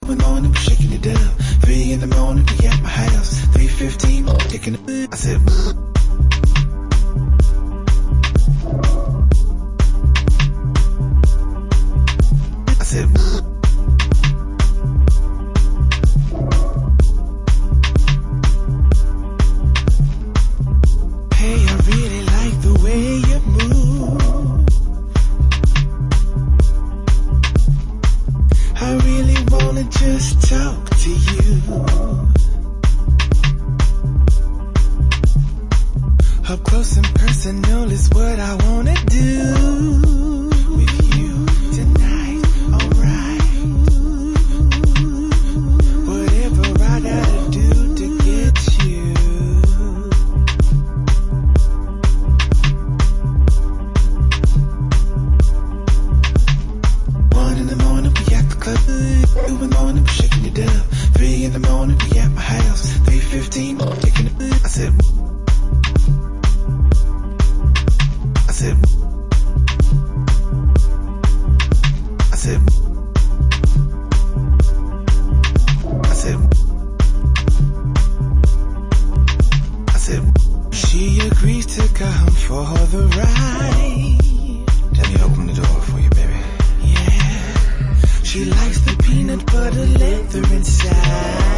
in the morning, shaking it up. 3 in the morning, be at my house. 3:15, taking it. I said, hey, I really like the way you move. I really wanna just talk to you. Up close and personal is what I wanna do with you tonight, alright. Whatever I gotta do to get you. 1 in the morning, we at the club. 2 in the morning, we shaking it up. 3 in the morning, we at my house. 3:15, taking it. I said, she agrees to come for the ride. Let me open the door for you, baby. Yeah, she likes the peanut butter leather inside.